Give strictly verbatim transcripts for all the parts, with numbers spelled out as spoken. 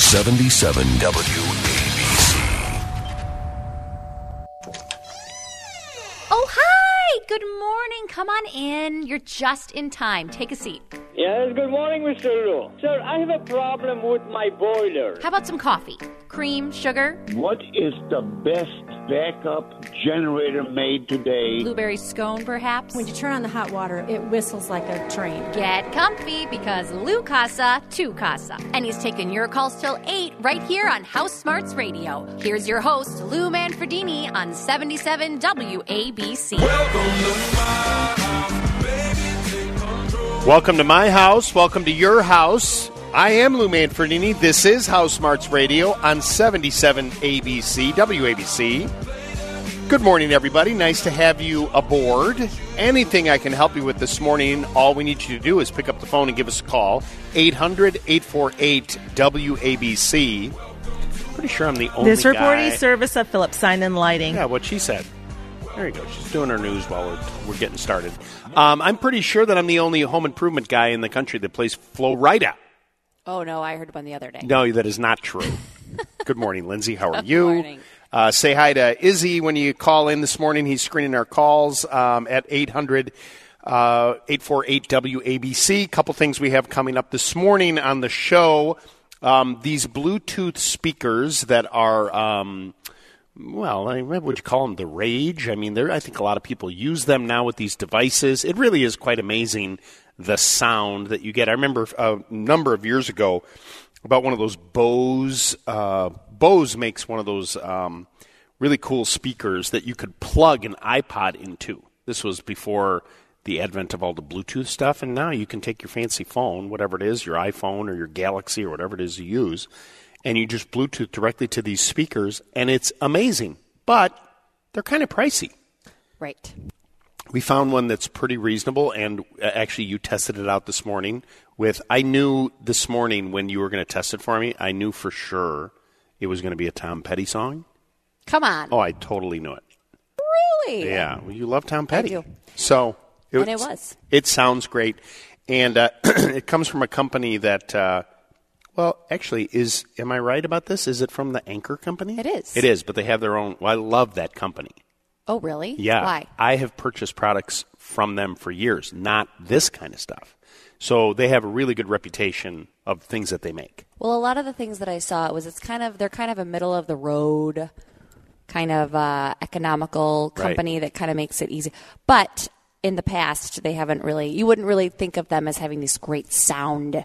seventy-seven W A B C. Oh, hi! Good morning. Come on in. You're just in time. Take a seat. Yes, good morning, Mister Lou. Sir, I have a problem with my boiler. How about some coffee? Cream, sugar? What is the best backup generator made today? Blueberry scone, perhaps? When you turn on the hot water, it whistles like a train. Get comfy because Lou Casa, tu Casa. And he's taking your calls till eight right here on House Smarts Radio. Here's your host, Lou Manfredini on seventy-seven W A B C. Welcome to my house. Welcome to your house. I am Lou Manfredini. This is House Smarts Radio on seventy-seven A B C, W A B C. Good morning, everybody. Nice to have you aboard. Anything I can help you with this morning, all we need you to do is pick up the phone and give us a call. eight hundred, eight four eight, W A B C. Pretty sure I'm the only This reporting guy. service of Phillips Sign and Lighting. Yeah, what she said. There you go. She's doing her news while we're, we're getting started. Um, I'm pretty sure that I'm the only home improvement guy in the country that plays Flo Rida. Oh, no, I heard one the other day. No, that is not true. Good morning, Lindsay. How are Good you? morning. Uh, say hi to Izzy when you call in this morning. He's screening our calls um, at eight hundred, eight four eight, W A B C. A couple things we have coming up this morning on the show. Um, these Bluetooth speakers that are, um, well, I, what would you call them? The rage. I mean, there. I think a lot of people use them now with these devices. It really is quite amazing, the sound that you get. I remember a number of years ago about one of those Bose. Uh, Bose makes one of those um, really cool speakers that you could plug an iPod into. This was before the advent of all the Bluetooth stuff, and now you can take your fancy phone, whatever it is, your iPhone or your Galaxy or whatever it is you use, and you just Bluetooth directly to these speakers, and it's amazing. But they're kind of pricey. Right. We found one that's pretty reasonable, and actually you tested it out this morning with, I knew this morning when you were going to test it for me, I knew for sure it was going to be a Tom Petty song. Come on. Oh, I totally knew it. Really? Yeah. Well, you love Tom Petty. I do. So it, And it was. It sounds great. And uh, it comes from a company that, uh, well, actually, is, am I right about this? Is it from the Anchor Company? It is. It is, but they have their own. Well, I love that company. Oh, really? Yeah. Why? I have purchased products from them for years, not this kind of stuff. So they have a really good reputation of things that they make. Well, a lot of the things that I saw, it was it's kind of they're kind of a middle of the road kind of uh, economical company Right. that kind of makes it easy. But in the past, they haven't really. You wouldn't really think of them as having this great sound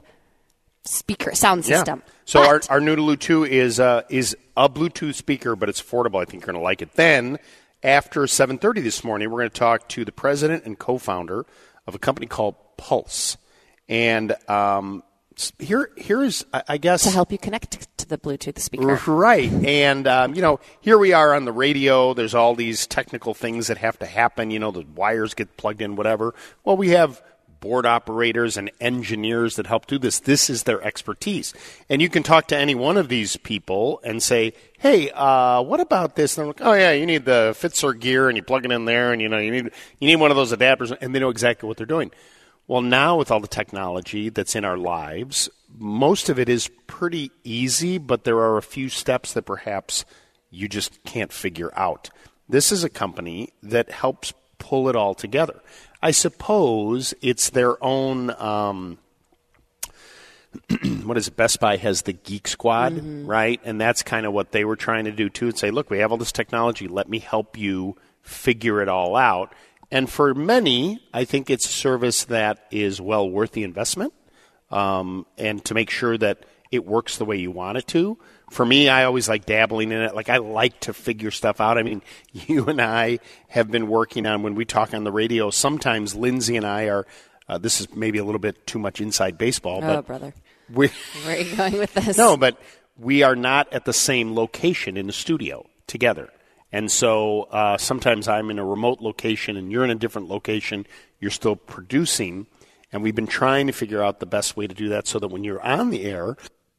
speaker sound system. Yeah. So But- our our Noodaloo two is uh, is a Bluetooth speaker, but it's affordable. I think you're going to like it. Then after seven thirty this morning, we're going to talk to the president and co-founder of a company called Pulse. And um, here, here's, I guess, to help you connect to the Bluetooth speaker. Right. And, um, you know, here we are on the radio. There's all these technical things that have to happen. You know, the wires get plugged in, whatever. Well, we have board operators and engineers that help do this. This is their expertise. And you can talk to any one of these people and say, hey, uh, what about this? And they're like, oh, yeah, you need the Fitzer gear, and you plug it in there, and, you know, you need you need one of those adapters, and they know exactly what they're doing. Well, now with all the technology that's in our lives, most of it is pretty easy, but there are a few steps that perhaps you just can't figure out. This is a company that helps pull it all together. I suppose it's their own, um, what is it, Best Buy has the Geek Squad, mm-hmm. right? And that's kind of what they were trying to do, too, and say, look, we have all this technology. Let me help you figure it all out. And for many, I think it's a service that is well worth the investment, um, and to make sure that it works the way you want it to. For me, I always like dabbling in it. Like, I like to figure stuff out. I mean, you and I have been working on, when we talk on the radio, sometimes Lindsay and I are, uh, this is maybe a little bit too much inside baseball. Oh, but brother. We, Where are you going with this? No, but we are not at the same location in the studio together. And so uh, sometimes I'm in a remote location and you're in a different location. You're still producing. And we've been trying to figure out the best way to do that so that when you're on the air,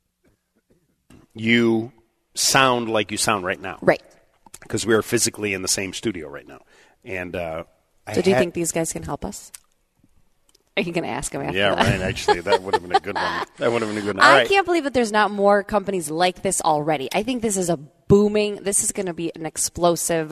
you sound like you sound right now. Right. Because we are physically in the same studio right now. And uh, I So do you had, think these guys can help us? Are you going to ask him after Yeah, that? right. Actually, that would have been a good one. That would have been a good one. All I right. can't believe that there's not more companies like this already. I think this is a booming, this is going to be an explosive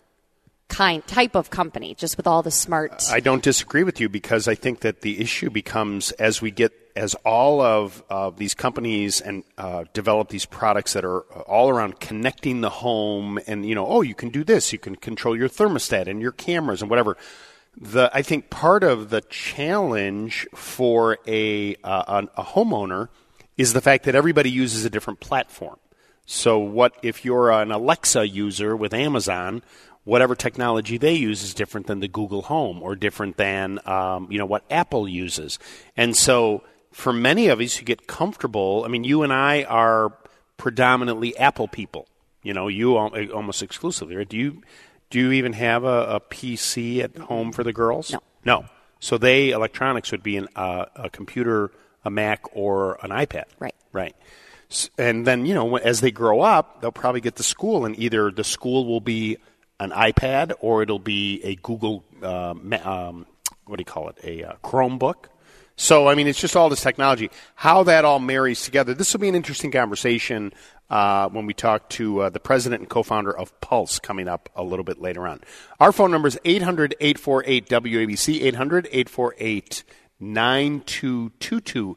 kind type of company, just with all the smart. I don't disagree with you because I think that the issue becomes as we get, as all of uh, these companies and uh, develop these products that are all around connecting the home and, you know, oh, you can do this. You can control your thermostat and your cameras and whatever. The I think part of the challenge for a, uh, a a homeowner is the fact that everybody uses a different platform. So what if you're an Alexa user with Amazon, whatever technology they use is different than the Google Home or different than um, you know what Apple uses. And so for many of us who get comfortable, I mean, you and I are predominantly Apple people. You know, you al- almost exclusively. Right? Do you? Do you even have a, a P C at home for the girls? No. No. So they, electronics would be an, uh, a computer, a Mac, or an iPad. Right. Right. S- And then, you know, as they grow up, they'll probably get to school, and either the school will be an iPad or it'll be a Google, uh, ma- um, what do you call it, a uh, Chromebook. So, I mean, it's just all this technology. How that all marries together. This will be an interesting conversation uh, when we talk to uh, the president and co-founder of Pulse coming up a little bit later on. Our phone number is eight hundred, eight four eight, W A B C, eight hundred, eight four eight, nine two two two.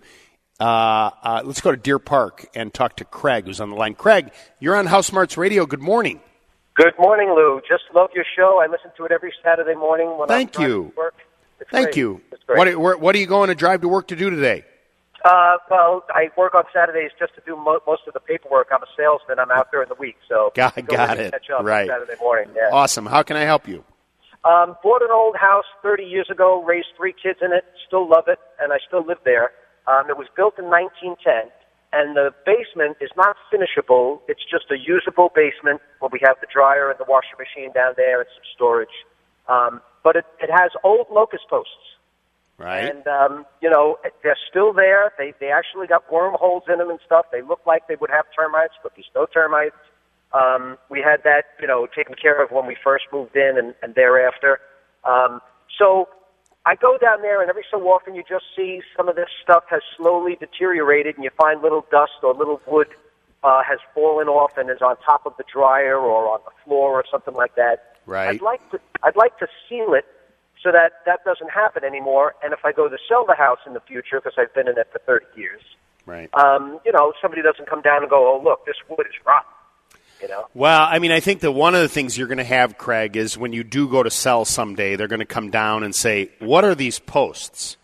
Uh, uh, let's go to Deer Park and talk to Craig, who's on the line. Craig, you're on House Smarts Radio. Good morning. Good morning, Lou. Just love your show. I listen to it every Saturday morning when Thank I'm you. to work. It's Thank great. you. It's great. What are, where, what are you going to drive to work to do today? Uh, well, I work on Saturdays just to do mo- most of the paperwork. I'm a salesman. I'm out during the week, so Got, go got in and it. catch up Right. on Saturday morning. Yeah. Awesome. How can I help you? Um, bought an old house thirty years ago, raised three kids in it, still love it, and I still live there. Um, it was built in nineteen ten, and the basement is not finishable. It's just a usable basement where we have the dryer and the washer machine down there and some storage. Um, but it, it has old locust posts. Right. And, um, you know, they're still there. They they actually got wormholes in them and stuff. They look like they would have termites, but there's no termites. Um, we had that, you know, taken care of when we first moved in and, and thereafter. Um, so I go down there, and every so often you just see some of this stuff has slowly deteriorated, and you find little dust or little wood uh, has fallen off and is on top of the dryer or on the floor or something like that. Right. I'd like to I'd like to seal it so that that doesn't happen anymore. And if I go to sell the house in the future, because I've been in it for thirty years, Right. um, you know, somebody doesn't come down and go, oh, look, this wood is rotten. You know? Well, I mean, I think that one of the things you're going to have, Craig, is when you do go to sell someday, they're going to come down and say, what are these posts?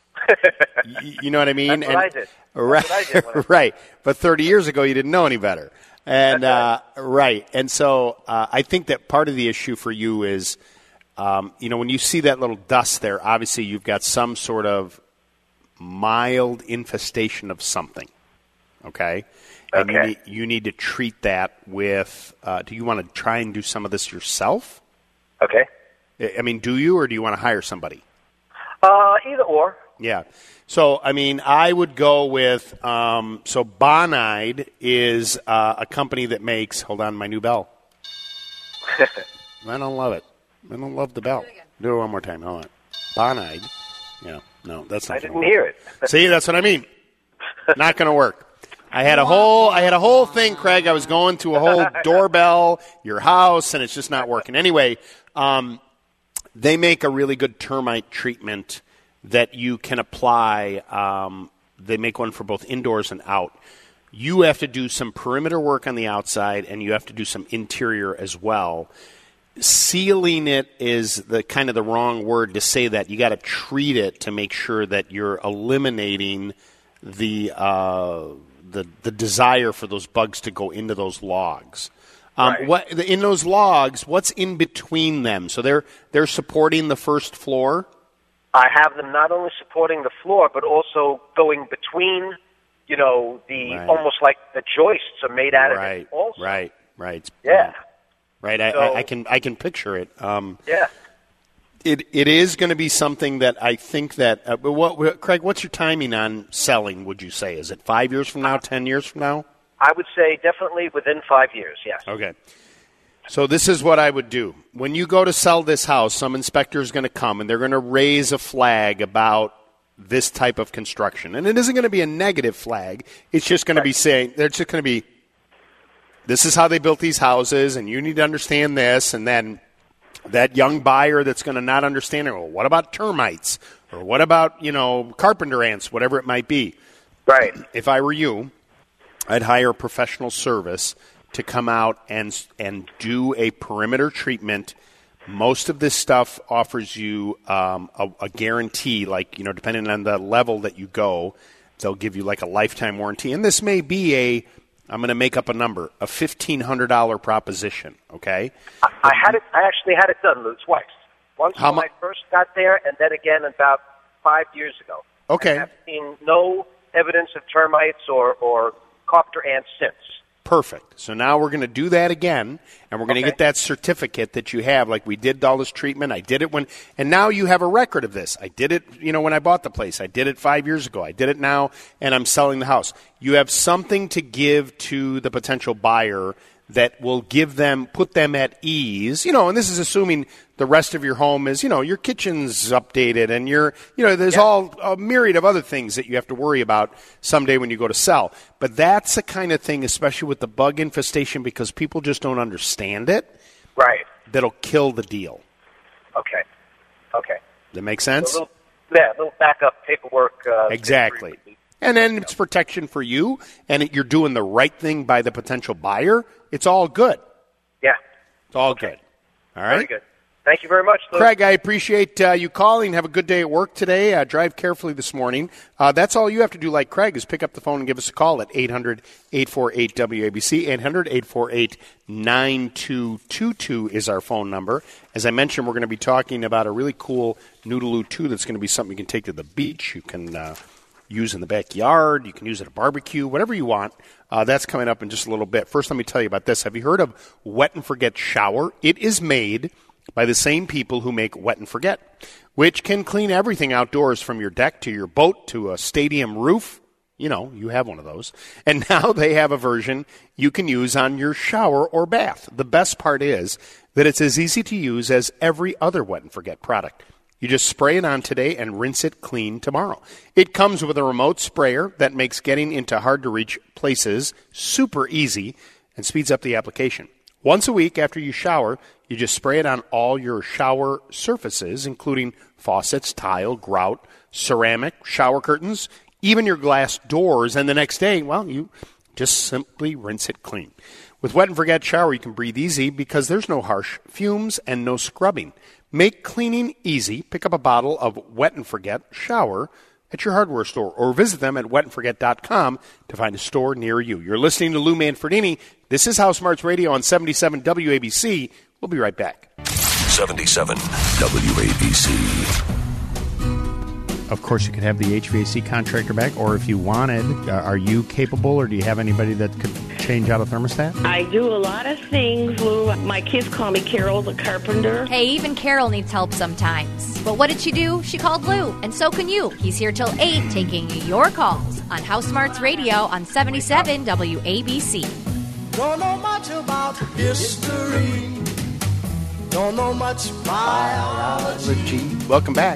y- you know what I mean? That's what and, I did. That's right, what I did when I- right. But thirty years ago, you didn't know any better. And uh, right. And so uh, I think that part of the issue for you is, um, you know, when you see that little dust there, obviously you've got some sort of mild infestation of something. Okay? And you Okay. need, you need to treat that with, uh, do you want to try and do some of this yourself? Okay. I I mean, do you, or do you want to hire somebody? Uh, either or. Yeah. So, I mean, I would go with, um, so Bonide is uh, a company that makes, hold on, my new bell. I don't love it. I don't love the bell. Do it one more time. Hold on. Bonide. Yeah. No, that's not I gonna didn't work. hear it. See, that's what I mean. Not going to work. I had a whole I had a whole thing, Craig. I was going to a whole doorbell, your house, and it's just not working. Anyway, um, they make a really good termite treatment that you can apply. Um, they make one for both indoors and out. You have to do some perimeter work on the outside, and you have to do some interior as well. Sealing it is the kind of the wrong word to say that. You got to treat it to make sure that you're eliminating the uh, the the desire for those bugs to go into those logs. Um, Right. What in those logs? What's in between them? So they're they're supporting the first floor. I have them not only supporting the floor, but also going between, you know, the Right. almost like the joists are made out of Right, it also. right, right. Yeah. Right. I, So- I, I can I can picture it. Um, Yeah. It it is going to be something that I think that. Uh, but what, what, Craig, what's your timing on selling? Would you say is it five years from now, ten years from now? I would say definitely within five years, yes. Okay. So this is what I would do. When you go to sell this house, some inspector is going to come and they're going to raise a flag about this type of construction. And it isn't going to be a negative flag. It's just going to be saying, they're just going to be, this is how they built these houses, and you need to understand this. And then that young buyer that's going to not understand it, well, what about termites? Or what about, you know, carpenter ants, whatever it might be. Right. If I were you, I'd hire a professional service to come out and and do a perimeter treatment. Most of this stuff offers you um, a, a guarantee, like, you know, depending on the level that you go, they'll give you like a lifetime warranty. And this may be a, I'm going to make up a number, a fifteen hundred dollars proposition, okay? I, I had it. I actually had it done, Lou, twice. Once How when mu- I first got there, and then again about five years ago. Okay. I have seen no evidence of termites or, or carpenter ants since. Perfect. So now we're going to do that again, and we're going to Okay. get that certificate that you have, like we did all this treatment. I did it when, and now you have a record of this. I did it, you know, when I bought the place. I did it five years ago. I did it now, and I'm selling the house. You have something to give to the potential buyer that will give them, put them at ease, you know, and this is assuming the rest of your home is, you know, your kitchen's updated and your, you know, there's Yeah. all a myriad of other things that you have to worry about someday when you go to sell. But that's the kind of thing, especially with the bug infestation, because people just don't understand it, Right. that'll kill the deal. Okay. Okay. Does that make A sense? little, yeah, a little backup paperwork. Uh, Exactly. And then it's protection for you, and it, you're doing the right thing by the potential buyer. It's all good. Yeah. It's all good. All right? Very good. Thank you very much, Lou. Craig, I appreciate uh, you calling. Have a good day at work today. Uh, drive carefully this morning. Uh, that's all you have to do, like Craig, is pick up the phone and give us a call at eight hundred, eight four eight, W A B C. eight hundred, eight four eight, nine two two two is our phone number. As I mentioned, we're going to be talking about a really cool Noodaloo two that's going to be something you can take to the beach. You can uh, use in the backyard. You can use it at a barbecue, whatever you want. Uh, that's coming up in just a little bit. First, let me tell you about this. Have you heard of Wet and Forget Shower? It is made by the same people who make Wet and Forget, which can clean everything outdoors from your deck to your boat to a stadium roof. You know, you have one of those. And now they have a version you can use on your shower or bath. The best part is that it's as easy to use as every other Wet and Forget product. You just spray it on today and rinse it clean tomorrow. It comes with a remote sprayer that makes getting into hard-to-reach places super easy and speeds up the application. Once a week after you shower, you just spray it on all your shower surfaces, including faucets, tile, grout, ceramic, shower curtains, even your glass doors. And the next day, well, you just simply rinse it clean. With Wet and Forget Shower, you can breathe easy because there's no harsh fumes and no scrubbing. Make cleaning easy. Pick up a bottle of Wet and Forget Shower at your hardware store or visit them at wet and forget dot com to find a store near you. You're listening to Lou Manfredini. This is House Smarts Radio on seventy-seven W A B C. We'll be right back. seventy-seven W A B C. Of course, you could have the H V A C contractor back, or if you wanted, uh, are you capable, or do you have anybody that could change out a thermostat? I do a lot of things, Lou. My kids call me Carol the Carpenter. Hey, even Carol needs help sometimes. But what did she do? She called Lou, and so can you. He's here till eight taking your calls on House Smarts Radio on seventy-seven W A B C. Don't know much about history. Don't know much biology. Welcome back.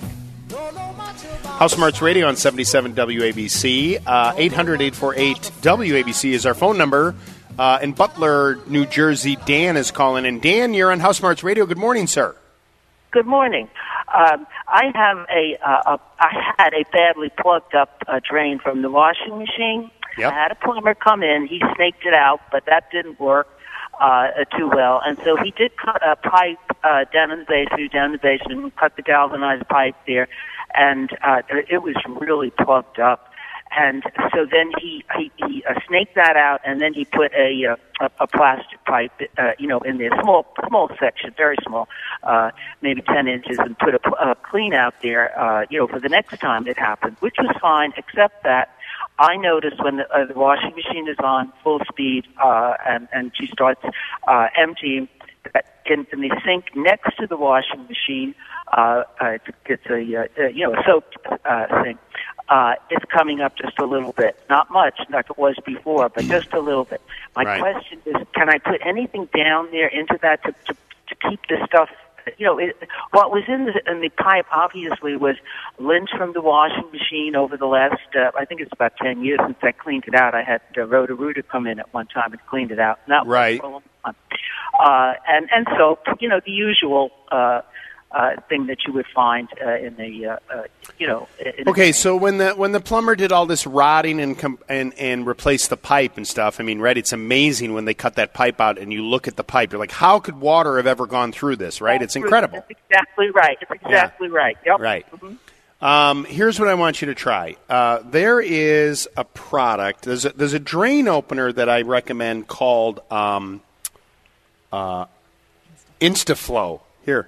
House Smarts Radio on seventy-seven W A B C. Uh, eight hundred, eight four eight, W A B C is our phone number. Uh, in Butler, New Jersey, Dan is calling in. Dan, you're on House Smarts Radio. Good morning, sir. Good morning. Um, I have a, uh, a, I had a badly plugged up uh, drain from the washing machine. Yep. I had a plumber come in. He snaked it out, but that didn't work uh, too well. And so he did cut a pipe uh, down in the basement, down in the basement, cut the galvanized pipe there, and uh, it was really plugged up. And so then he he, he uh, snaked that out, and then he put a uh, a, a plastic pipe, uh, you know, in there, small small section, very small, uh, maybe ten inches, and put a, a clean out there, uh, you know, for the next time it happened, which was fine, except that I noticed when the, uh, the washing machine is on full speed uh, and and she starts uh, emptying, that in, in the sink next to the washing machine, uh, uh, it's a uh, you know a soap uh, sink. Uh, it's coming up just a little bit. Not much, like it was before, but just a little bit. My Right. question is, can I put anything down there into that to, to, to keep this stuff you know, it, what was in the, in the pipe obviously was lint from the washing machine over the last, uh, I think it's about ten years since I cleaned it out. I had uh, Roto-Rooter come in at one time and cleaned it out. And that right. was fun. Uh, and, and soap, you know, the usual uh, uh, thing that you would find uh, in the, uh, uh, you know. In okay, the so when the when the plumber did all this rotting and com- and and replaced the pipe and stuff, I mean, right? It's amazing when they cut that pipe out and you look at the pipe. You're like, how could water have ever gone through this? Right? It's incredible. That's exactly right. It's exactly yeah. right. Yep. Right. Mm-hmm. Um, here's what I want you to try. Uh, there is a product. There's a, there's a drain opener that I recommend called um, uh, InstaFlow. Here.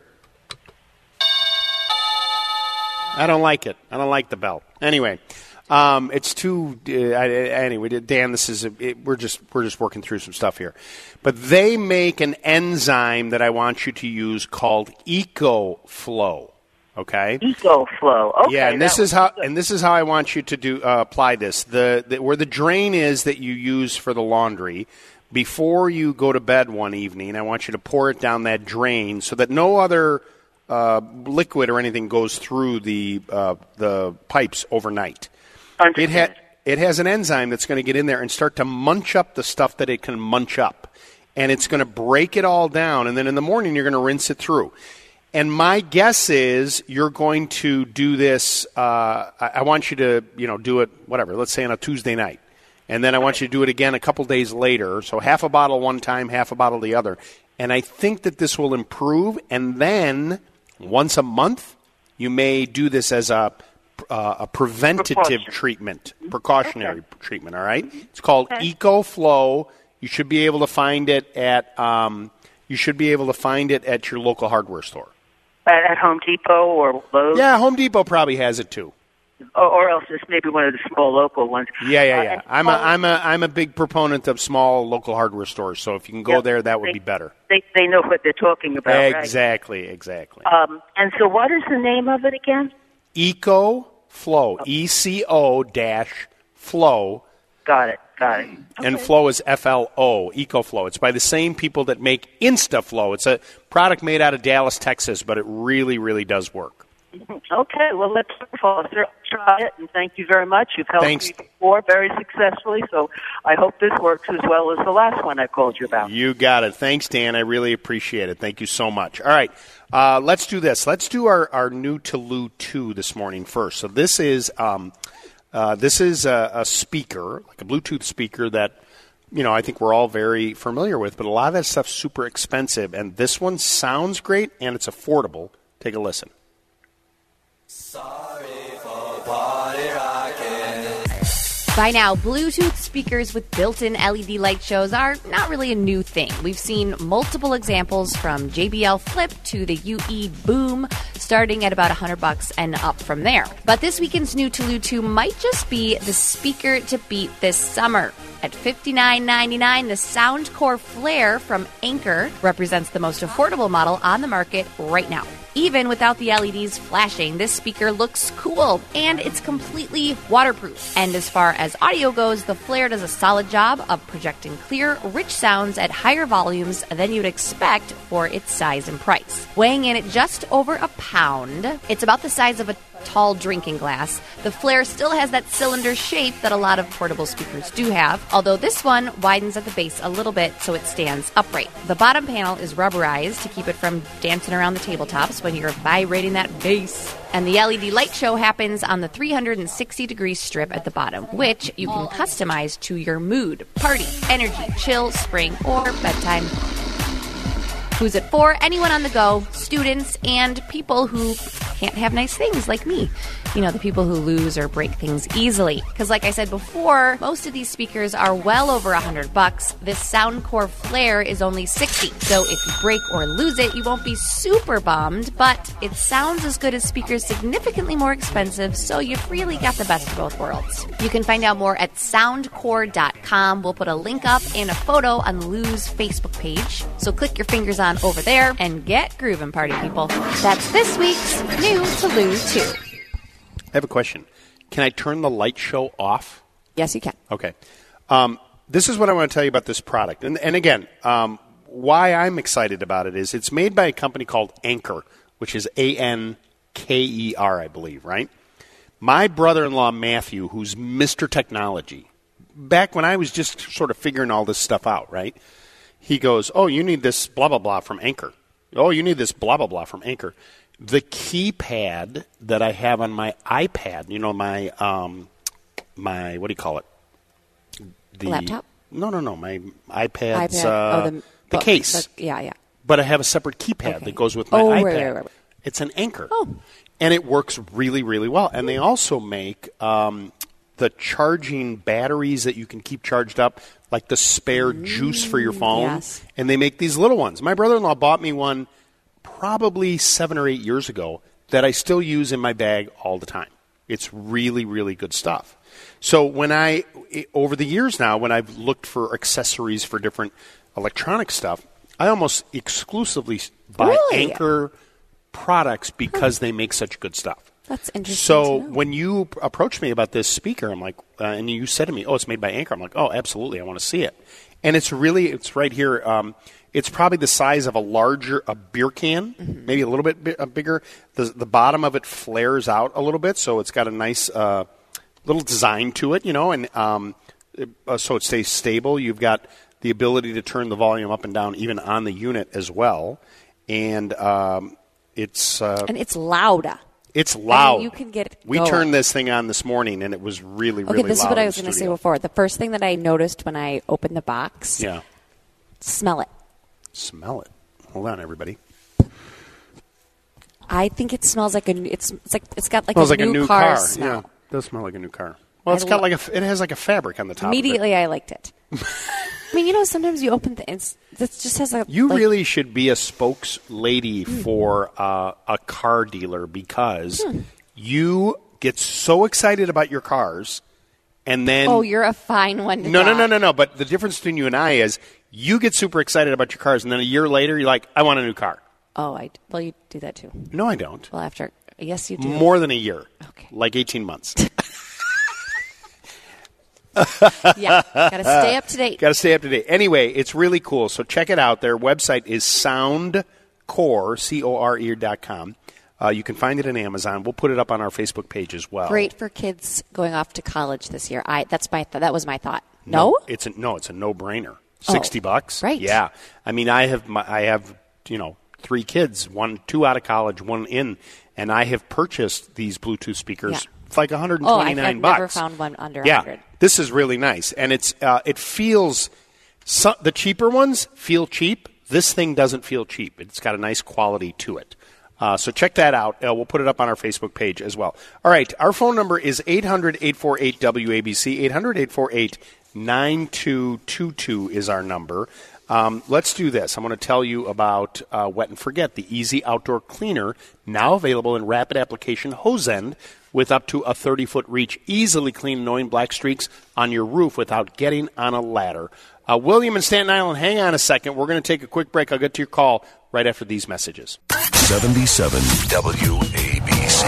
I don't like it. I don't like the belt. Anyway, um, it's too. Uh, I, anyway, Dan, this is a, it, we're just we're just working through some stuff here, but they make an enzyme that I want you to use called EcoFlow. Okay. EcoFlow. Okay. Yeah, and this is how good. and this is how I want you to do uh, apply this. The, the where the drain is that you use for the laundry. Before you go to bed one evening, I want you to pour it down that drain so that no other uh, liquid or anything goes through the uh, the pipes overnight. It, ha- it has an enzyme that's going to get in there and start to munch up the stuff that it can munch up. And it's going to break it all down, and then in the morning you're going to rinse it through. And my guess is you're going to do this, uh, I-, I want you to, you know, do it, whatever, let's say on a Tuesday night. And then I want you to do it again a couple days later. So half a bottle one time, half a bottle the other. And I think that this will improve. And then once a month, you may do this as a, uh, a preventative Precaution. treatment, precautionary okay. treatment, all right? It's called okay. EcoFlow. You should be able to find it at um, you should be able to find it at your local hardware store. At, at Home Depot or Lowe's? Yeah, Home Depot probably has it too. Or, or else it's maybe one of the small local ones. Yeah, yeah, Uh, yeah. and I'm a, small- I'm a, I'm a big proponent of small local hardware stores. So if you can go Yeah, there, that would they- be better. They they know what they're talking about, right? Exactly, exactly. Um, and so what is the name of it again? EcoFlow, E C O dash flow, Got it, got it. and flow is F L O, EcoFlow. It's by the same people that make InstaFlow. It's a product made out of Dallas, Texas, but it really, really does work. Okay, well, let's try it, and thank you very much. You've helped Thanks. me before very successfully, so I hope this works as well as the last one I called you about. You got it. Thanks, Dan. I really appreciate it. Thank you so much. All right, uh, let's do this. Let's do our, our new Toulouse two this morning first. So this is um, uh, this is a, a speaker, like a Bluetooth speaker that, you know, I think we're all very familiar with, but a lot of that stuff's super expensive, and this one sounds great, and it's affordable. Take a listen. By now, Bluetooth speakers with built-in L E D light shows are not really a new thing. We've seen multiple examples from J B L Flip to the U E Boom, starting at about one hundred bucks and up from there. But this weekend's new Toulouse two might just be the speaker to beat this summer. At fifty-nine ninety-nine, the Soundcore Flare from Anker represents the most affordable model on the market right now. Even without the L E Ds flashing, this speaker looks cool, and it's completely waterproof. And as far as audio goes, the Flare does a solid job of projecting clear, rich sounds at higher volumes than you'd expect for its size and price. Weighing in at just over a pound, it's about the size of a tall drinking glass. The Flare still has that cylinder shape that a lot of portable speakers do have, although this one widens at the base a little bit so it stands upright. The bottom panel is rubberized to keep it from dancing around the tabletops when you're vibrating that bass. And the L E D light show happens on the three hundred sixty degree strip at the bottom, which you can customize to your mood, party, energy, chill, spring, or bedtime. Who's it for? Anyone on the go, students, and people who can't have nice things like me. You know, the people who lose or break things easily. Because like I said before, most of these speakers are well over one hundred bucks. This Soundcore Flare is only sixty. So if you break or lose it, you won't be super bummed, but it sounds as good as speakers significantly more expensive, so you've really got the best of both worlds. You can find out more at soundcore dot com. We'll put a link up and a photo on Lou's Facebook page. So click your fingers on over there and get grooving, party people. That's this week's new Toulouse two. I have a question. Can I turn the light show off? Yes, you can. Okay. Um, this is what I want to tell you about this product. And, and again, um, why I'm excited about it is it's made by a company called Anker, which is A N K E R, I believe, right? My brother-in-law, Matthew, who's Mister Technology, back when I was just sort of figuring all this stuff out, right? He goes, oh, you need this blah, blah, blah from Anker. Oh, you need this blah, blah, blah from Anker. The keypad that I have on my iPad, you know, my, um, my what do you call it? The laptop? No, no, no. My iPad's iPad. uh, oh, the, the but, case. The, yeah, yeah. But I have a separate keypad okay. that goes with my oh, iPad. Right, right, right. It's an Anker. Oh. And it works really, really well. And they also make um, the charging batteries that you can keep charged up, like the spare mm, juice for your phone. Yes. And they make these little ones. My brother-in-law bought me one probably seven or eight years ago that I still use in my bag all the time. It's really, really good stuff. So when I, over the years now, when I've looked for accessories for different electronic stuff, I almost exclusively buy really? Anker products because huh. they make such good stuff. That's interesting. So when you approached me about this speaker, I'm like, uh, and you said to me, "Oh, it's made by Anker." I'm like, "Oh, absolutely, I want to see it." And it's really, it's right here. Um, it's probably the size of a larger a beer can, mm-hmm. maybe a little bit bi- uh, bigger. The the bottom of it flares out a little bit, so it's got a nice uh, little design to it, you know, and um, it, uh, so it stays stable. You've got the ability to turn the volume up and down even on the unit as well, and um, it's uh, and it's louder. It's loud. I mean, you can get it we going. turned this thing on this morning, and it was really, okay, really loud. Okay, this is what I was going to say before. The first thing that I noticed when I opened the box, yeah, smell it. Smell it. Hold on, everybody. I think it smells like a. It's, it's like it's got like, smells a, like new a new car, car. smell. Yeah, it does smell like a new car. Well, it's I got lo- like a. It has like a fabric on the top. Immediately, of it. I liked it. I mean, you know, sometimes you open things. It just has a. You like, really should be a spokeslady hmm. for uh, a car dealer because hmm. you get so excited about your cars, and then oh, you're a fine one. To no, talk. no, no, no, no. But the difference between you and I is you get super excited about your cars, and then a year later, you're like, I want a new car. Oh, I well, you do that too. No, I don't. Well, after yes, you do. More than a year. Okay, like eighteen months. yeah, got to stay up to date. Got to stay up to date. Anyway, it's really cool. So check it out. Their website is soundcore, C O R E dot com. Uh, you can find it on Amazon. We'll put it up on our Facebook page as well. Great for kids going off to college this year. I that's my th- that was my thought. No, no it's a, no, it's a no-brainer. Sixty oh, bucks, right? Yeah. I mean, I have my, I have you know three kids, one two out of college, one in, and I have purchased these Bluetooth speakers. Yeah. It's like one hundred twenty-nine oh, I've, I've bucks. never found one under yeah, one hundred. This is really nice, and it's uh, it feels so, the cheaper ones feel cheap. This thing doesn't feel cheap. It's got a nice quality to it. Uh, so check that out. Uh, we'll put it up on our Facebook page as well. All right, our phone number is eight hundred, eight four eight, W A B C. eight hundred, eight four eight, nine two two two is our number. Um, let's do this. I'm going to tell you about uh, Wet and Forget, the easy outdoor cleaner, now available in rapid application hose end with up to a thirty-foot reach. Easily clean annoying black streaks on your roof without getting on a ladder. Uh, William in Staten Island, hang on a second. We're going to take a quick break. I'll get to your call right after these messages. seventy-seven W A B C.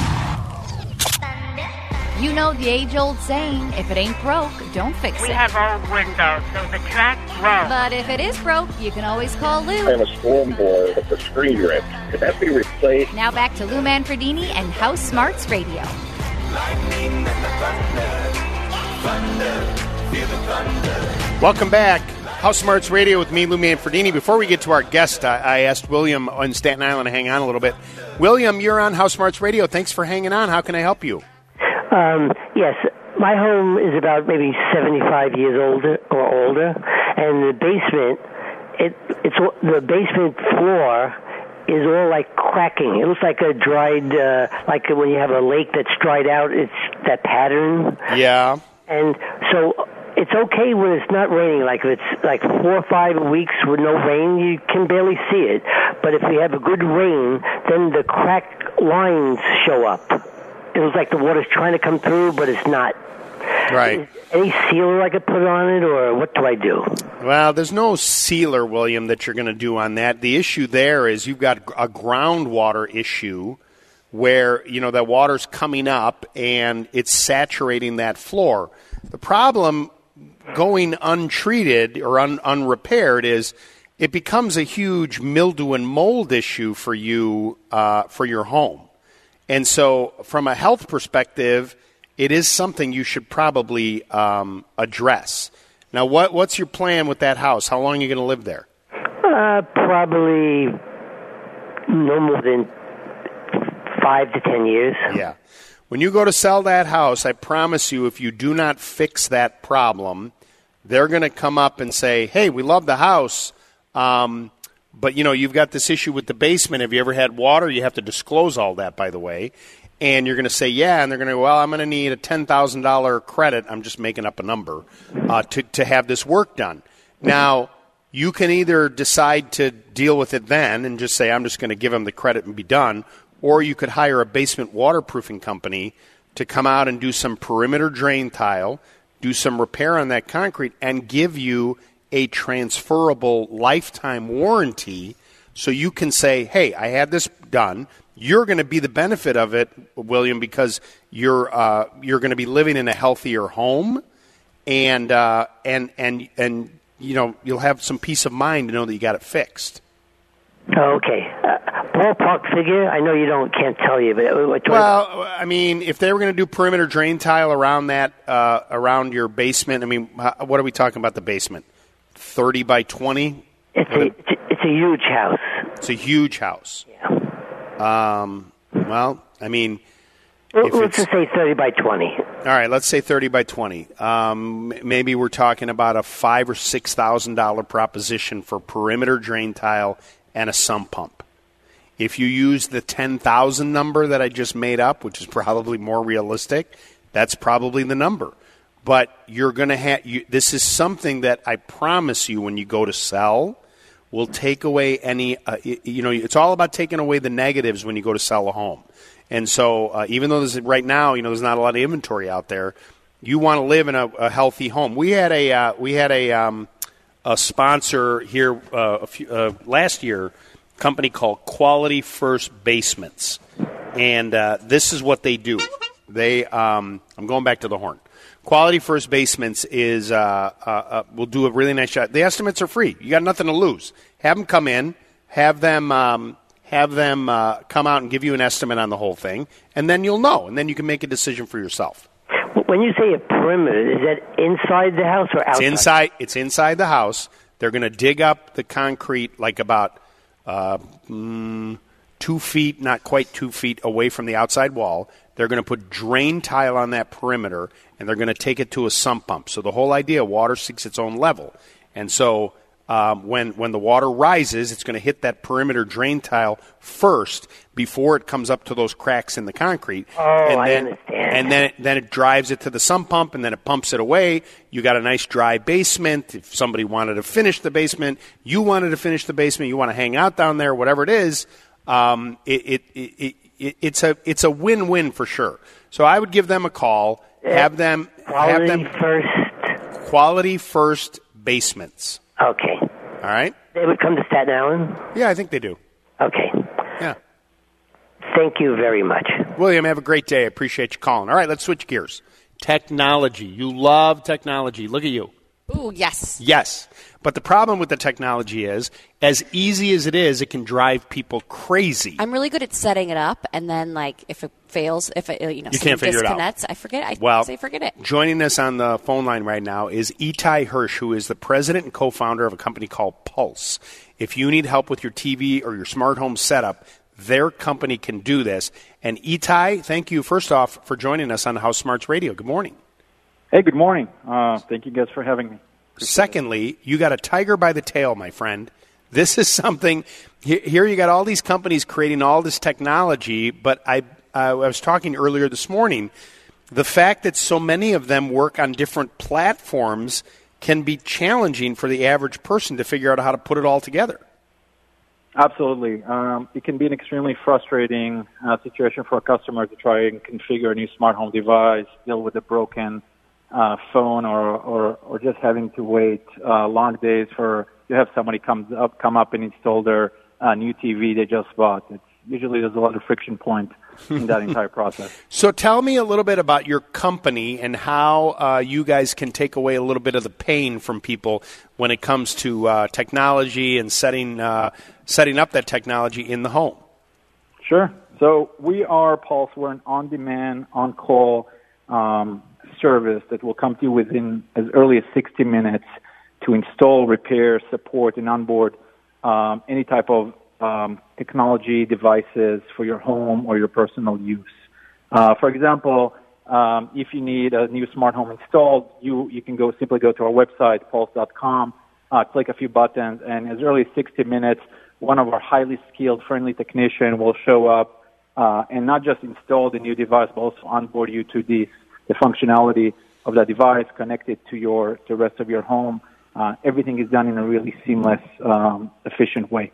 You know the age-old saying, if it ain't broke, don't fix we it. We have old windows, so the crack broke. But if it is broke, you can always call Lou. I have a storm board with the screen ripped. Could that be replaced? Now back to Lou Manfredini and House Smarts Radio. Lightning and the thunder, thunder, feel the thunder. Welcome back. House Smarts Radio with me, Lou Manfredini. Before we get to our guest, I, I asked William in Staten Island to hang on a little bit. William, you're on House Smarts Radio. Thanks for hanging on. How can I help you? Um, yes, my home is about maybe seventy-five years older or older, and the basement, it it's the basement floor is all like cracking. It looks like a dried, uh, like when you have a lake that's dried out. It's that pattern. Yeah. And so it's okay when it's not raining. Like if it's like four or five weeks with no rain, you can barely see it. But if we have a good rain, then the crack lines show up. It was like the water's trying to come through, but it's not. Right. Is any sealer I could put on it, or what do I do? Well, there's no sealer, William, that you're going to do on that. The issue there is you've got a groundwater issue where, you know, that water's coming up and it's saturating that floor. The problem going untreated or un- unrepaired is it becomes a huge mildew and mold issue for you uh, for your home. And so from a health perspective, it is something you should probably um, address. Now, what what's your plan with that house? How long are you going to live there? Uh, probably no more than five to ten years. Yeah. When you go to sell that house, I promise you, if you do not fix that problem, they're going to come up and say, hey, we love the house, um, but, you know, you've got this issue with the basement. Have you ever had water? You have to disclose all that, by the way. And you're going to say, yeah, and they're going to go, well, I'm going to need a ten thousand dollars credit. I'm just making up a number uh, to, to have this work done. Now, you can either decide to deal with it then and just say, I'm just going to give them the credit and be done, or you could hire a basement waterproofing company to come out and do some perimeter drain tile, do some repair on that concrete, and give you a transferable lifetime warranty so you can say, hey, I had this done. You're going to be the benefit of it, William, because you're uh, you're going to be living in a healthier home, and uh, and and and you know you'll have some peace of mind to know that you got it fixed. Okay, uh, ballpark figure. I know you don't can't tell you, but well, I mean, if they were going to do perimeter drain tile around that uh, around your basement, I mean, what are we talking about? The basement, thirty by twenty. It's a, it's a it's a huge house. It's a huge house. Yeah. Um, well, I mean, well, let's just say thirty by twenty. All right, let's say thirty by twenty. Um, maybe we're talking about a five or six thousand dollar proposition for perimeter drain tile and a sump pump. If you use the ten thousand number that I just made up, which is probably more realistic, that's probably the number. But you're going to have you, this is something that I promise you when you go to sell will take away any, uh, you know, it's all about taking away the negatives when you go to sell a home. And so uh, even though there's, right now, you know, there's not a lot of inventory out there, you want to live in a, a healthy home. We had a, uh, we had a, um, a sponsor here uh, a few, uh, last year, a company called Quality First Basements. And uh, this is what they do. They, um, I'm going back to the horn. Quality First Basements is, uh, uh, uh, will do a really nice job. The estimates are free. You got nothing to lose. Have them come in, have them, um, have them uh, come out and give you an estimate on the whole thing, and then you'll know, and then you can make a decision for yourself. When you say a perimeter, is that inside the house or outside? It's inside. It's inside the house. They're going to dig up the concrete like about uh, mm, two feet, not quite two feet away from the outside wall. They're going to put drain tile on that perimeter, and they're going to take it to a sump pump. So the whole idea, water seeks its own level. And so um, when when the water rises, it's going to hit that perimeter drain tile first before it comes up to those cracks in the concrete. Oh, and I then, understand. And then it, then it drives it to the sump pump, and then it pumps it away. You got a nice dry basement. If somebody wanted to finish the basement, you wanted to finish the basement, you want to hang out down there, whatever it is, um, it, it, it, it It, it's a it's a win-win for sure. So I would give them a call. Have them Quality have them First. Quality First Basements. Okay. All right. They would come to Staten Island? Yeah, I think they do. Okay. Yeah. Thank you very much. William, have a great day. I appreciate you calling. All right, let's switch gears. Technology. You love technology. Look at you. Ooh, yes. Yes. But the problem with the technology is, as easy as it is, it can drive people crazy. I'm really good at setting it up, and then, like, if it fails, if it, you know, you can't figure disconnects, it out. I forget. I well, say forget it. Joining us on the phone line right now is Itai Hirsch, who is the president and co-founder of a company called Pulse. If you need help with your T V or your smart home setup, their company can do this. And Itai, thank you, first off, for joining us on House Smarts Radio. Good morning. Hey, good morning. Uh, thank you guys for having me. Secondly, you got a tiger by the tail, my friend. This is something, here you got all these companies creating all this technology, but I, uh, I was talking earlier this morning, the fact that so many of them work on different platforms can be challenging for the average person to figure out how to put it all together. Absolutely. Um, it can be an extremely frustrating uh, situation for a customer to try and configure a new smart home device, deal with a broken Uh, phone, or, or or just having to wait uh, long days for to have somebody come up come up and install their uh, new T V they just bought. It's usually there's a lot of friction point in that entire process. So tell me a little bit about your company and how uh, you guys can take away a little bit of the pain from people when it comes to uh, technology and setting uh, setting up that technology in the home. Sure. So we are Pulse. We're an on-demand, on-call um, service that will come to you within as early as sixty minutes to install, repair, support, and onboard um, any type of um, technology devices for your home or your personal use. Uh, for example, um, if you need a new smart home installed, you, you can go simply go to our website, pulse dot com, uh, click a few buttons, and as early as sixty minutes, one of our highly skilled, friendly technician will show up uh, and not just install the new device, but also onboard you to the, the functionality of that device, connect it to your to the rest of your home. Uh, everything is done in a really seamless, um, efficient way.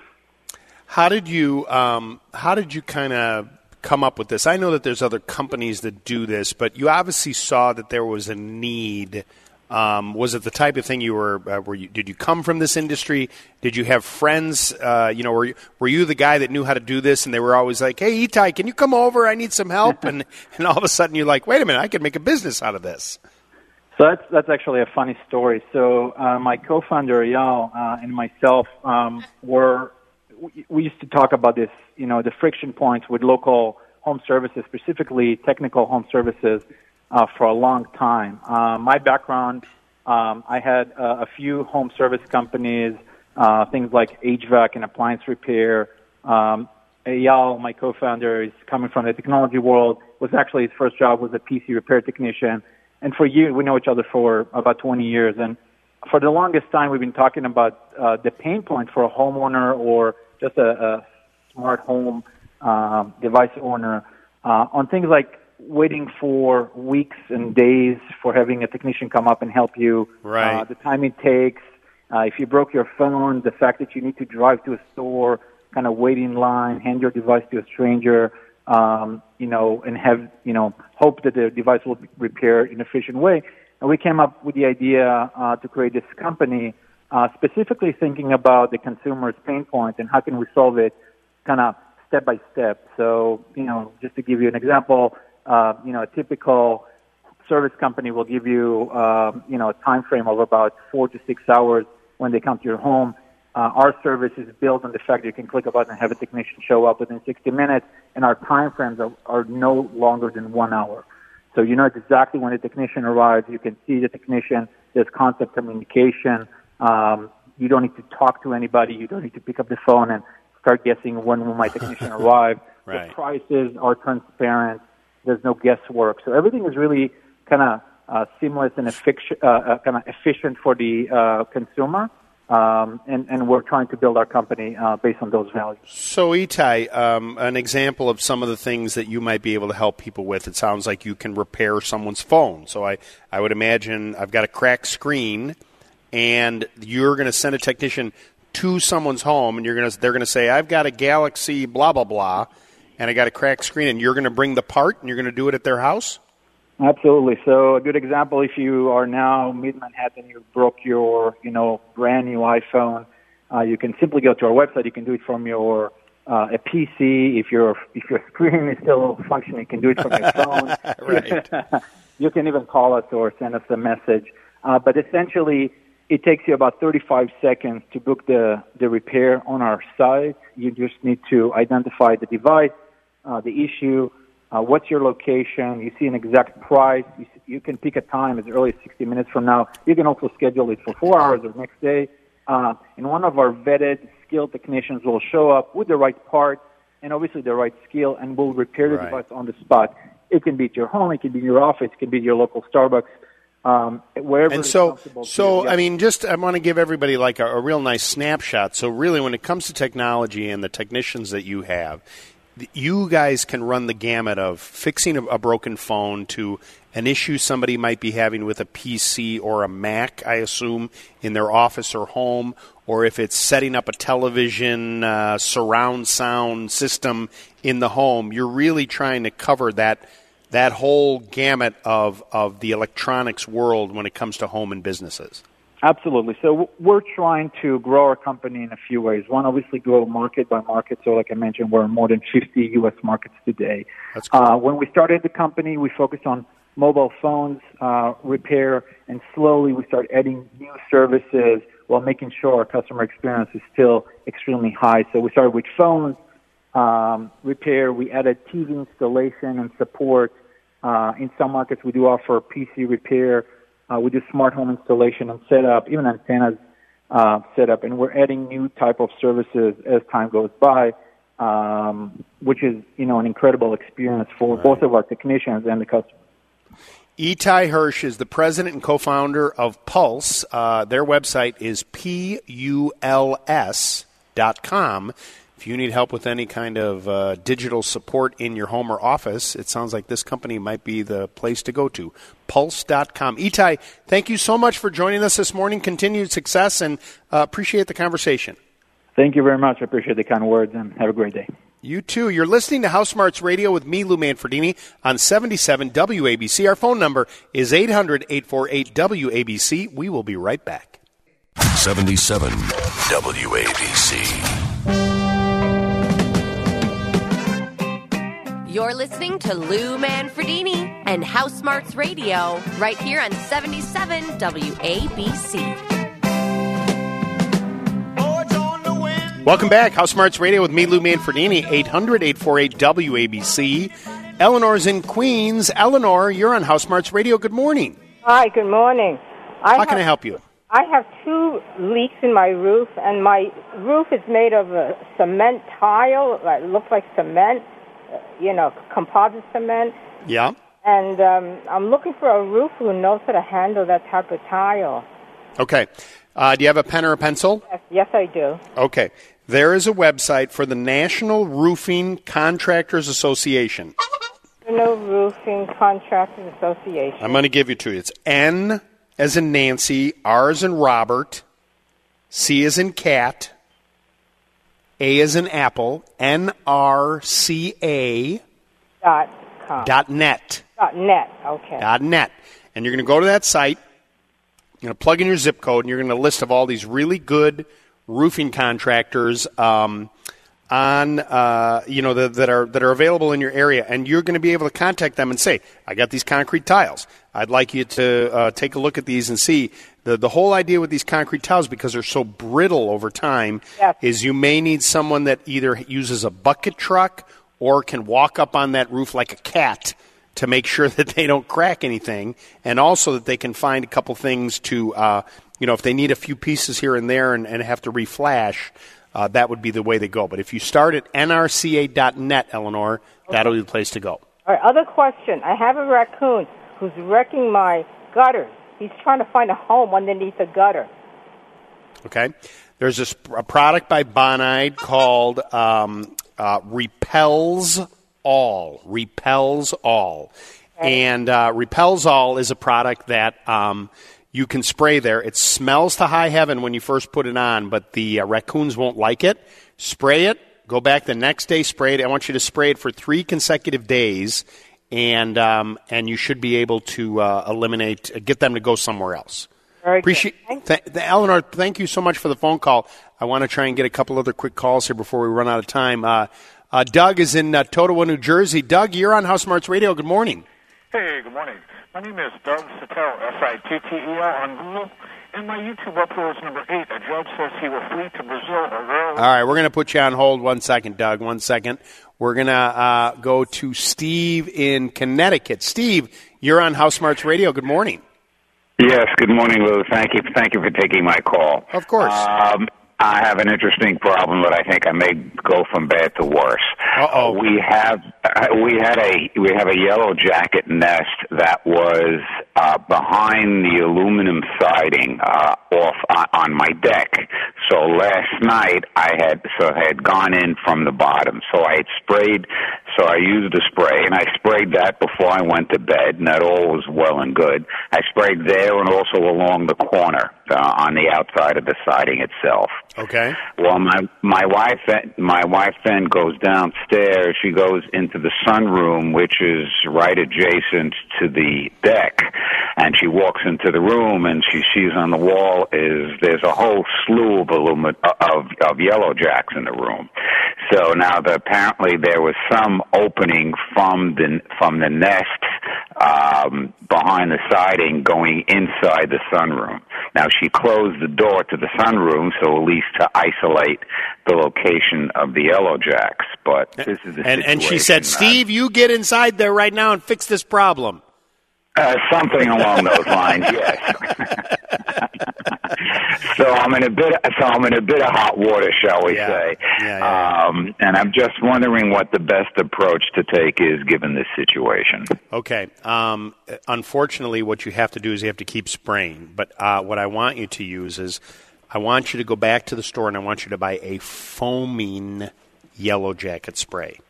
How did you um, how did you kind of come up with this? I know that there's other companies that do this, but you obviously saw that there was a need. Um, was it the type of thing you were? Uh, were you? Did you come from this industry? Did you have friends? Uh, you know, were you, were you the guy that knew how to do this, and they were always like, "Hey, Itai, can you come over? I need some help." and and all of a sudden, you're like, "Wait a minute, I could make a business out of this." So that's that's actually a funny story. So uh, my co-founder Eyal uh, and myself um, were we, we used to talk about this, you know, the friction points with local home services, specifically technical home services, uh, for a long time. Uh, my background, um, I had uh, a few home service companies, uh, things like H V A C and appliance repair. Um, Eyal, my co-founder, is coming from the technology world. Was actually his first job was a P C repair technician. And for years, we know each other for about twenty years. And for the longest time, we've been talking about uh, the pain point for a homeowner or just a, a smart home uh, device owner uh, on things like waiting for weeks and days for having a technician come up and help you. Right. Uh, the time it takes. Uh, if you broke your phone, the fact that you need to drive to a store, kind of wait in line, hand your device to a stranger. Um, you know, and have, you know, hope that the device will be repaired in an efficient way. And we came up with the idea uh, to create this company, uh, specifically thinking about the consumer's pain point and how can we solve it kind of step by step. So, you know, just to give you an example, uh, you know, a typical service company will give you, um, you know, a time frame of about four to six hours when they come to your home. Uh, our service is built on the fact that you can click a button and have a technician show up within sixty minutes, and our time frames are, are no longer than one hour. So you know exactly when the technician arrives. You can see the technician. There's constant communication. Um, you don't need to talk to anybody. You don't need to pick up the phone and start guessing when will my technician arrive. Right. The prices are transparent. There's no guesswork. So everything is really kind of uh, seamless and effic- uh, uh, kind of efficient for the uh, consumer. Um, and, and we're trying to build our company uh, based on those values. So, Itai, um, an example of some of the things that you might be able to help people with, it sounds like you can repair someone's phone. So I, I would imagine I've got a cracked screen, and you're going to send a technician to someone's home, and you're going to they're going to say, I've got a Galaxy blah, blah, blah, and I got a cracked screen, and you're going to bring the part, and you're going to do it at their house? Absolutely. So a good example, if you are now mid-Manhattan, you broke your, you know, brand new iPhone, uh, you can simply go to our website. You can do it from your uh, a P C. If your if your screen is still functioning, you can do it from your phone. Right. You can even call us or send us a message. Uh, but essentially, it takes you about thirty-five seconds to book the, the repair on our site. You just need to identify the device, uh, the issue, Uh, what's your location? You see an exact price. You, you can pick a time as early as sixty minutes from now. You can also schedule it for four hours or next day. Uh, and one of our vetted, skilled technicians will show up with the right part and obviously the right skill and will repair the Right. device on the spot. It can be at your home. It can be in your office. It can be at your local Starbucks. Um, wherever And it's so, comfortable to so you. Yeah. I mean, just I want to give everybody like a, a real nice snapshot. So really, when it comes to technology and the technicians that you have, you guys can run the gamut of fixing a, a broken phone to an issue somebody might be having with a P C or a Mac, I assume, in their office or home, or if it's setting up a television uh, surround sound system in the home. You're really trying to cover that that whole gamut of, of the electronics world when it comes to home and businesses. Absolutely. So we're trying to grow our company in a few ways. One, obviously, grow market by market. So like I mentioned, we're in more than fifty U S markets today. That's cool. Uh, when we started the company, we focused on mobile phones, uh, repair, and slowly we start adding new services while making sure our customer experience is still extremely high. So we started with phones, um, repair. We added T V installation and support. Uh, in some markets, we do offer P C repair. Uh, we do smart home installation and setup, even antennas uh, setup, and we're adding new type of services as time goes by, um, which is, you know, an incredible experience for right. both of our technicians and the customers. Itai Hirsch is the president and co-founder of Puls. Uh, their website is P U L S dot com. If you need help with any kind of uh, digital support in your home or office, it sounds like this company might be the place to go to, Puls dot com. Itai, thank you so much for joining us this morning. Continued success, and uh, appreciate the conversation. Thank you very much. I appreciate the kind words, and have a great day. You too. You're listening to House Smarts Radio with me, Lou Manfredini, on seventy-seven W A B C. Our phone number is eight hundred, eight four eight, W A B C. We will be right back. seventy-seven W A B C. You're listening to Lou Manfredini and House Smarts Radio right here on seventy-seven W A B C. Welcome back. House Smarts Radio with me, Lou Manfredini, eight hundred, eight four eight, W A B C. Eleanor's in Queens. Eleanor, you're on House Smarts Radio. Good morning. Hi, good morning. I How have, can I help you? I have two leaks in my roof, and my roof is made of a cement tile. It looks like cement, you know, composite cement. Yeah. And um, I'm looking for a roofer who knows how to handle that type of tile. Okay. Uh, do you have a pen or a pencil? Yes, yes, I do. Okay. There is a website for the National Roofing Contractors Association. National Roofing Contractors Association. I'm going to give you two. It's N as in Nancy, R as in Robert, C as in cat, A as in apple, N R C A dot com. Dot net. Dot net, okay. Dot net. And you're going to go to that site, you're going to plug in your zip code, and you're going to list of all these really good roofing contractors um, on, uh, you know, the, that are that are available in your area, and you're going to be able to contact them and say, I got these concrete tiles. I'd like you to uh, take a look at these and see. The, the whole idea with these concrete tiles, because they're so brittle over time, yes. is you may need someone that either uses a bucket truck or can walk up on that roof like a cat to make sure that they don't crack anything, and also that they can find a couple things to, uh, you know, if they need a few pieces here and there and, and have to reflash, uh, that would be the way they go. But if you start at N R C A dot net, Eleanor, okay. that'll be the place to go. All right, other question. I have a raccoon who's wrecking my gutters. He's trying to find a home underneath the gutter. Okay. There's this, a product by Bonide called um, uh, Repels All. Repels All. Okay. And uh, Repels All is a product that um, you can spray there. It smells to high heaven when you first put it on, but the uh, raccoons won't like it. Spray it. Go back the next day, spray it. I want you to spray it for three consecutive days, and um, and you should be able to uh, eliminate, uh, get them to go somewhere else. Very Appreciate, good. th- th- Eleanor, thank you so much for the phone call. I want to try and get a couple other quick calls here before we run out of time. Uh, uh, Doug is in uh, Totowa, New Jersey. Doug, you're on House Smarts Radio. Good morning. Hey, good morning. My name is Doug Sattel, S I T T E L on Google, and my YouTube upload is number eight. A judge says he will flee to Brazil. All right, we're going to put you on hold one second, Doug, one second. We're going to uh, go to Steve in Connecticut. Steve, you're on House Smarts Radio. Good morning. Yes, good morning, Lou. Thank you, thank you for taking my call. Of course. Um, I have an interesting problem that I think I may go from bad to worse. Uh-oh. Uh, we have uh, we had a we have a yellow jacket nest that was uh, behind the aluminum siding uh, off on, on my deck. So last night I had so I had gone in from the bottom. So I had sprayed so I used a spray, and I sprayed that before I went to bed, and that all was well and good. I sprayed there and also along the corner uh, on the outside of the siding itself. Okay. Well, my my wife my wife then goes downstairs. She goes into the sunroom, which is right adjacent to the deck, and she walks into the room, and she sees on the wall is there's a whole slew of illumi- of of yellow jacks in the room. So now, the, apparently, there was some opening from the from the nest um, behind the siding going inside the sunroom. Now, she closed the door to the sunroom, so at least to isolate the location of the yellow jacks. But this is the and, situation. and she said, "Steve, you get inside there right now and fix this problem." Uh, something along those lines, yes. So I'm in a bit. So I'm in a bit of hot water, shall we yeah. say? Yeah, yeah. Um, and I'm just wondering what the best approach to take is given this situation. Okay. Um, unfortunately, what you have to do is you have to keep spraying. But uh, what I want you to use is, I want you to go back to the store and I want you to buy a foaming yellow jacket spray.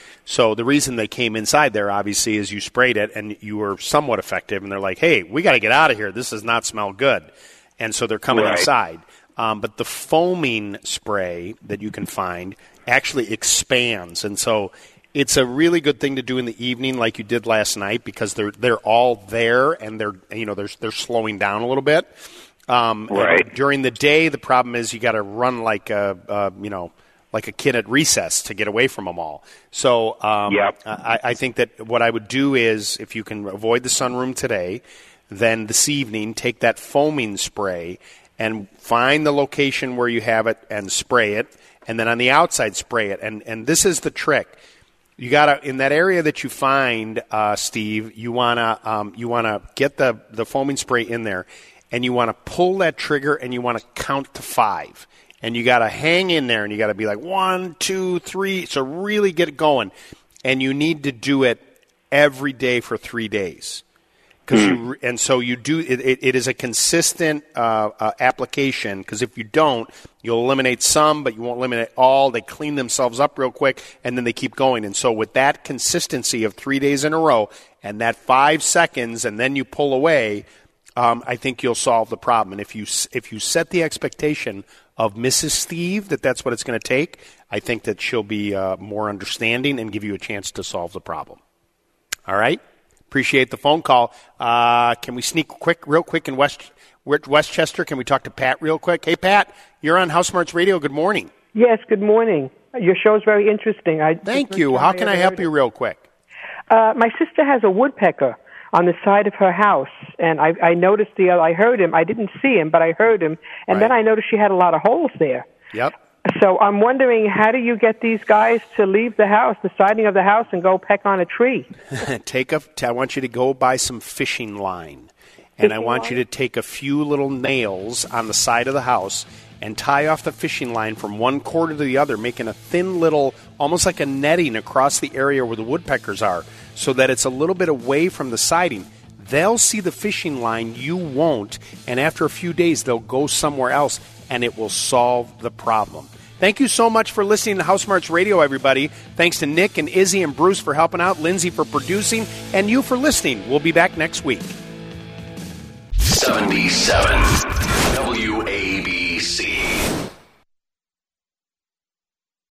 So the reason they came inside there, obviously, is you sprayed it and you were somewhat effective, and they're like, hey, we got to get out of here. This does not smell good. And so they're coming right. inside. Um, but the foaming spray that you can find actually expands. And so it's a really good thing to do in the evening like you did last night, because they're they're all there and they're you know they're they're slowing down a little bit. Um, right. During the day, the problem is you got to run like a, uh, you know, like a kid at recess to get away from them all. So um, yep. I, I think that what I would do is, if you can avoid the sunroom today, then this evening take that foaming spray and find the location where you have it and spray it, and then on the outside spray it. And and this is the trick. You gotta, in that area that you find, uh, Steve, you wanna um, you wanna get the the foaming spray in there, and you wanna pull that trigger and you wanna count to five. And you got to hang in there, and you got to be like, one, two, three. So really get it going. And you need to do it every day for three days. Cause you, and so you do, it, it, it is a consistent uh, uh, application, because if you don't, you'll eliminate some, but you won't eliminate all. They clean themselves up real quick, and then they keep going. And so with that consistency of three days in a row, and that five seconds, and then you pull away, um, I think you'll solve the problem. And if you if you set the expectation of Missus Steve that that's what it's going to take, I think that she'll be uh, more understanding and give you a chance to solve the problem. All right? Appreciate the phone call. Uh, can we sneak quick, real quick in West Westchester? Can we talk to Pat real quick? Hey, Pat, you're on House Smarts Radio. Good morning. Yes, good morning. Your show is very interesting. I Thank you. How can I help you real quick? Uh, my sister has a woodpecker on the side of her house, and I, I noticed the other, I heard him. I didn't see him, but I heard him, and right. then I noticed she had a lot of holes there. Yep. So I'm wondering, how do you get these guys to leave the house, the siding of the house, and go peck on a tree? Take a. I want you to go buy some fishing line, and fishing I want line? you to take a few little nails on the side of the house and tie off the fishing line from one quarter to the other, making a thin little, almost like a netting across the area where the woodpeckers are, so that it's a little bit away from the siding. They'll see the fishing line, you won't, and after a few days they'll go somewhere else, and it will solve the problem. Thank you so much for listening to House Smarts Radio, everybody. Thanks to Nick and Izzy and Bruce for helping out, Lindsay for producing, and you for listening. We'll be back next week. seventy-seven